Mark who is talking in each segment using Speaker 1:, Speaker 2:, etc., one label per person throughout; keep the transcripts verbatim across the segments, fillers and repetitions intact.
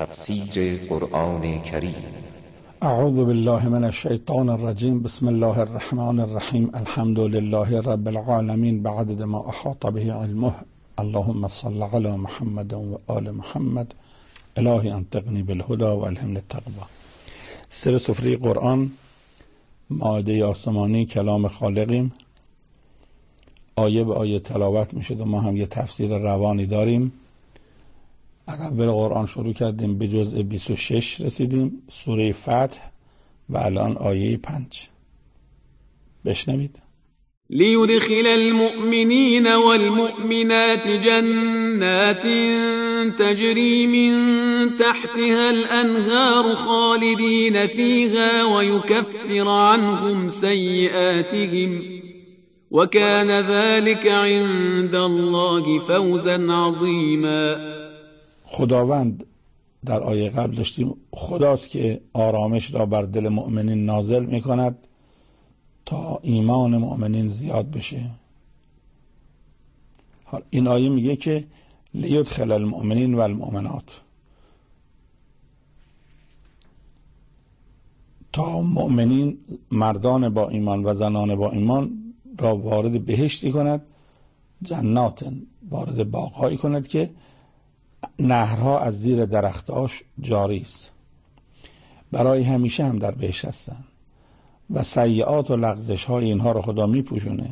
Speaker 1: تفسیر قرآن کریم.
Speaker 2: اعوذ بالله من الشیطان الرجیم. بسم الله الرحمن الرحیم. الحمد لله رب العالمین بعدد ما احاط به علمه. اللهم صل علی محمد و آل محمد. الهی انطقنی بالهدى و الهمنی التقوی. سر سفره قرآن، مائده آسمانی، کلام خالقیم. آیه به آیه تلاوت میشد و ما هم یه تفسیر روانی داریم. از اول قرآن شروع کردیم، به جزء بیست و شش رسیدیم، سوره فتح، و الان آیه پنج. بشنوید.
Speaker 3: ليدخل المؤمنين والمؤمنات جنات تجري من تحتها الأنهار خالدين فيها ويكفر عنهم سيئاتهم وكان ذلك عند الله فوزا عظيما.
Speaker 2: خداوند در آیه قبل داشتیم خداست که آرامش را بر دل مؤمنین نازل می کند تا ایمان مؤمنین زیاد بشه. این آیه میگه که لیدخل المؤمنین و المؤمنات، تا مؤمنین، مردان با ایمان و زنان با ایمان را وارد بهشتی کند، جنات، وارد باغهایی کند که نهرها از زیر درختاش جاری است، برای همیشه هم در بهشت هستند، و سیئات و لغزش های اینها رو خدا می پوشونه.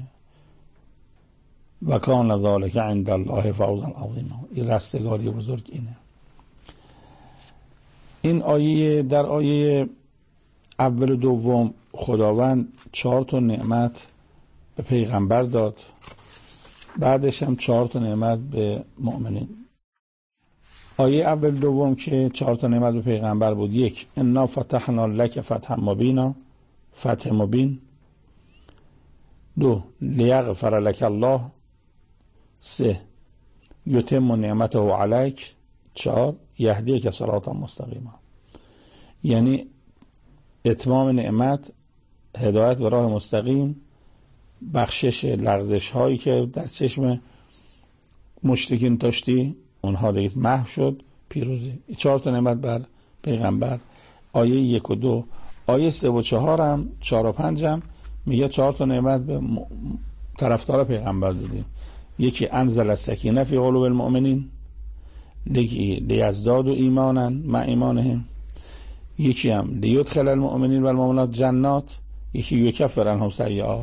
Speaker 2: و کان ذلک عند الله فوزا عظیما. این رستگاری بزرگ اینه. این آیه، در آیه اول و دوم خداوند چهار تا نعمت به پیغمبر داد، بعدش هم چهار تا نعمت به مؤمنین. آیه اول دوم که چهار تا نعمت به پیغمبر بود: یک، انا فتحنا لک فتحا مبینا، فتح مبین. دو، لیغفر لک الله. سه، یتم نعمته علیک. چهار، یهدیک صراطا مستقیما. یعنی اتمام نعمت، هدایت به راه مستقیم، بخشش لغزش هایی که در چشم مشرکین داشتی اونها دیگه محو شد، پیروزی. چهار تا نعمت بر پیغمبر. آیه یک و دو. آیه سه و چهار هم، چهار و پنج هم میگه چهار تا نعمت به م... طرفدار پیغمبر دادیم. یکی انزل السکینه فی قلوب المؤمنین، یکی لیزدادوا ایمانا مع ایمانهم، یکی هم لیدخل المؤمنین و المؤمنات جنات، یکی یکفر عنهم سیئات.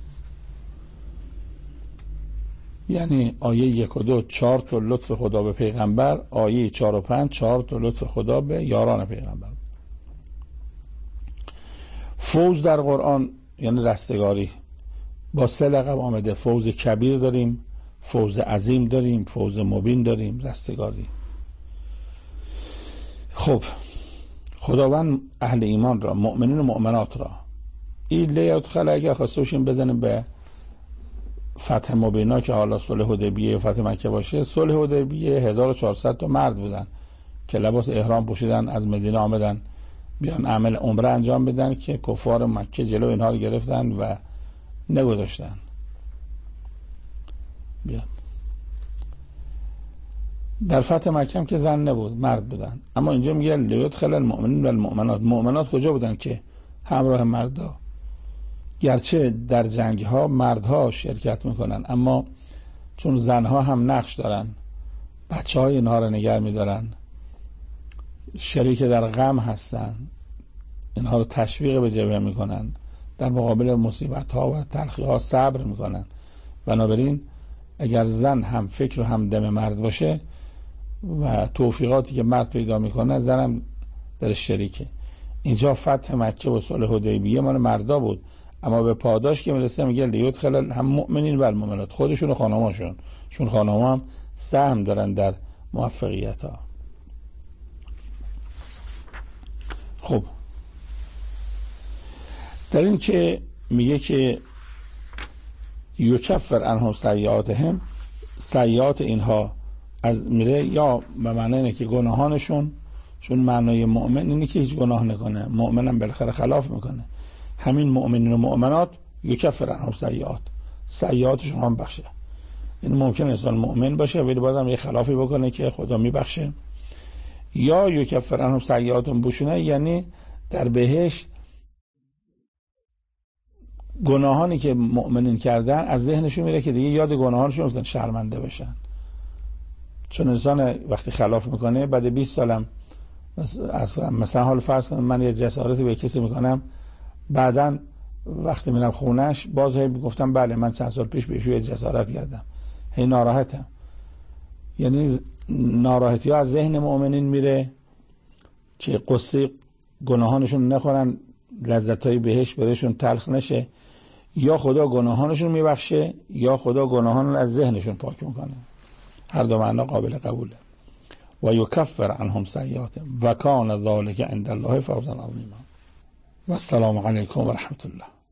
Speaker 2: یعنی آیه یک و دو چهار تا لطف خدا به پیغمبر، آیه چهار و پنج چهار تا لطف خدا به یاران پیغمبر. فوز در قرآن یعنی رستگاری، با سه لقب آمده. فوز کبیر داریم، فوز عظیم داریم، فوز مبین داریم، رستگاری. خب خداوند اهل ایمان را، مؤمنین و مؤمنات را، این لیدخل، اگر خواسته باشیم بزنیم به فتح مبینا که حالا صلح حدیبیه و فتح مکه باشه. صلح حدیبیه هزار و چهارصد تا مرد بودن که لباس احرام پوشیدن، از مدینه آمدن بیان عمل عمره انجام بدن که کفار مکه جلو اینها رو گرفتن و نگذاشتن بیان. در فتح مکه هم که زن نبود، مرد بودن. اما اینجا میگه لیدخل المؤمنین و المؤمنات. مؤمنات کجا بودن که همراه مردا؟ گرچه در جنگ ها مردها شرکت میکنن، اما چون زنها هم نقش دارن، بچه های اینها رو نگه میدارن، شریک در غم هستن، اینها رو تشویق به جبهه میکنن، در مقابل مصیبت ها و تلخی ها صبر میکنن. بنابراین اگر زن هم فکر و هم دم مرد باشه و توفیقاتی که مرد پیدا میکنه، زن هم در شریکه. اینجا فتح مکه و صلح حدیبیه مال مردا بود، اما به پاداش که میرسه میگه لیدخل هم مؤمنین و المؤمنات، خودشون و خانماشون، چون خانم‌ها هم سهم دارن در موفقیت ها. خب در این که میگه که یکفر عنهم سیئاتهم، سیئات اینها از میره، یا به معنی اینه که گناهانشون، چون معنای مؤمن اینه که هیچ گناه نکنه، مؤمنم بالاخره خلاف میکنه. همین مؤمنین و مؤمنات یکفر عنهم سیئات، سیئاتشون هم بخشه. این ممکنه انسان مؤمن باشه ولی بعدم یه خلافی بکنه که خدا میبخشه، یا یکفر عنهم سیئاتهم بوشونه، یعنی در بهشت گناهانی که مؤمنین کردن از ذهنشون میره که دیگه یاد گناهانشون افتن شرمنده بشن. چون انسان وقتی خلاف میکنه بعد بیست سالم مثلا مثلا حال فرض کنم من یه جسارتی به کسی میکنم، بعدن وقتی میرم خونش باز هی میگفتم بله من چند سال پیش بهش یه جسارت کردم، هی ناراحتم. یعنی ناراحتی ها از ذهن مؤمنین میره که قصه گناهانشون نخورن، لذتای بهشت برشون تلخ نشه. یا خدا گناهانشون میبخشه یا خدا گناهان از ذهنشون پاک میکنه. هر دو معنا قابل قبوله. و یکفر عنهم سیئاتهم و کان ذلک عند الله فوزا عظیما. و السلام علیکم و رحمت الله.